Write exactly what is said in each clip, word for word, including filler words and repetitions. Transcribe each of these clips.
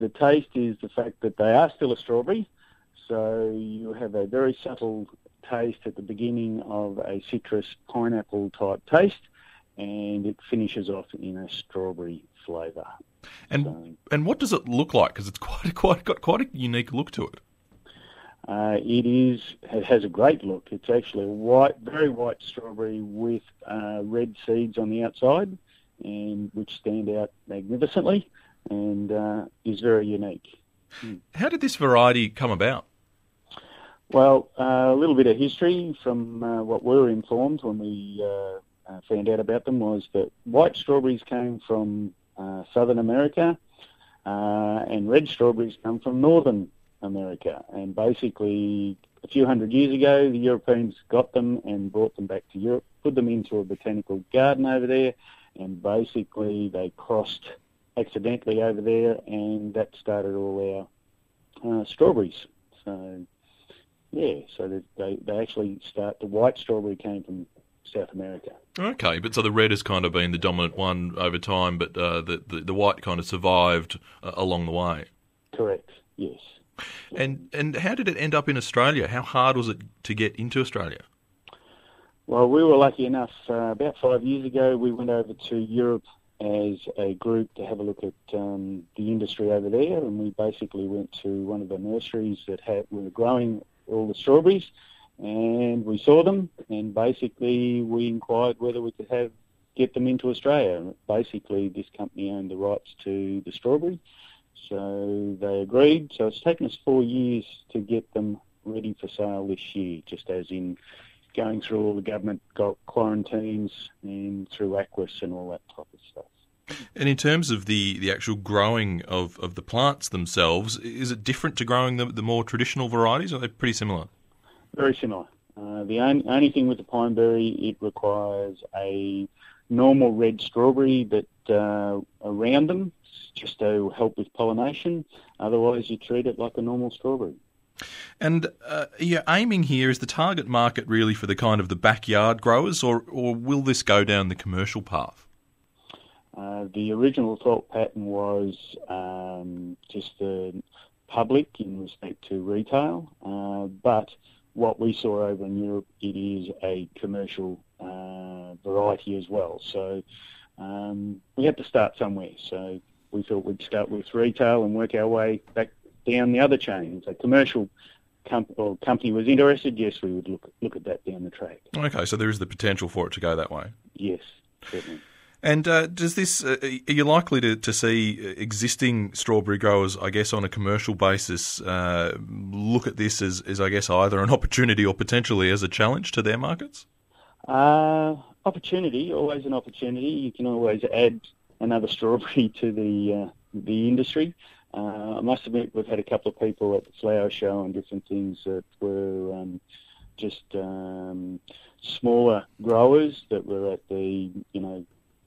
the taste is the fact that they are still a strawberry. So you have a very subtle taste at the beginning of a citrus pineapple type taste, and it finishes off in a strawberry flavour. And so, and what does it look like? Because it's quite quite got quite a unique look to it. Uh, it is. It has a great look. It's actually a white, very white strawberry with uh, red seeds on the outside, and which stand out magnificently, and uh, is very unique. Hmm. How did this variety come about? Well, uh, a little bit of history from uh, what we were informed when we uh, uh, found out about them was that white strawberries came from uh, Southern America, uh, and red strawberries come from Northern America. And basically, a few hundred years ago, the Europeans got them and brought them back to Europe, put them into a botanical garden over there, and basically they crossed accidentally over there, and that started all our uh, strawberries. So, yeah, so they, they they actually start, the white strawberry came from South America. Okay, but so the red has kind of been the dominant one over time, but uh, the, the the white kind of survived uh, along the way. Correct, yes. And and how did it end up in Australia? How hard was it to get into Australia? Well, we were lucky enough. Uh, about five years ago, we went over to Europe as a group to have a look at um, the industry over there, and we basically went to one of the nurseries that had, were growing all the strawberries, and we saw them, and basically we inquired whether we could have get them into Australia. Basically, this company owned the rights to the strawberry. So they agreed. So it's taken us four years to get them ready for sale this year, just as in going through all the government quarantines and through Aquis and all that type of stuff. And in terms of the, the actual growing of, of the plants themselves, is it different to growing the, the more traditional varieties, or are they pretty similar? Very similar. Uh, the only, only thing with the pineberry, it requires a normal red strawberry that uh, around them, just to help with pollination. Otherwise, you treat it like a normal strawberry. And uh, you're aiming here, is the target market really for the kind of the backyard growers, or, or will this go down the commercial path? Uh, the original thought pattern was um, just the public in respect to retail, uh, but what we saw over in Europe, it is a commercial uh, variety as well. So um, we had to start somewhere. So we thought we'd start with retail and work our way back down the other chain. If a commercial com- or company was interested, yes, we would look look at that down the track. Okay, so there is the potential for it to go that way. Yes, certainly. And uh, does this? Uh, are you likely to, to see existing strawberry growers, I guess, on a commercial basis, uh, look at this as, as, I guess, either an opportunity or potentially as a challenge to their markets? Uh, opportunity, always an opportunity. You can always add another strawberry to the uh, the industry. Uh, I must admit, we've had a couple of people at the flower show and different things that were um, just um, smaller growers that were at the, you know,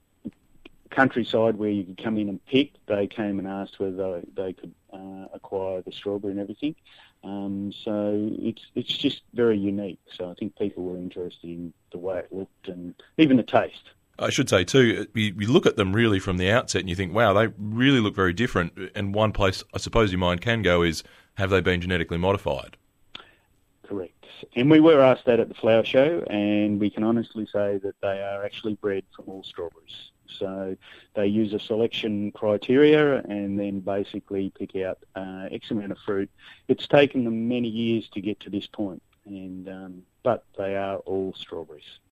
countryside where you could come in and pick. They came and asked whether they, they could uh, acquire the strawberry and everything. Um, so it's it's just very unique. So I think people were interested in the way it looked and even the taste. I should say too, you, you look at them really from the outset and you think, wow, they really look very different. And one place I suppose your mind can go is, have they been genetically modified? Correct. And we were asked that at the flower show, and we can honestly say that they are actually bred from all strawberries. So they use a selection criteria and then basically pick out uh, X amount of fruit. It's taken them many years to get to this point, and um, but they are all strawberries.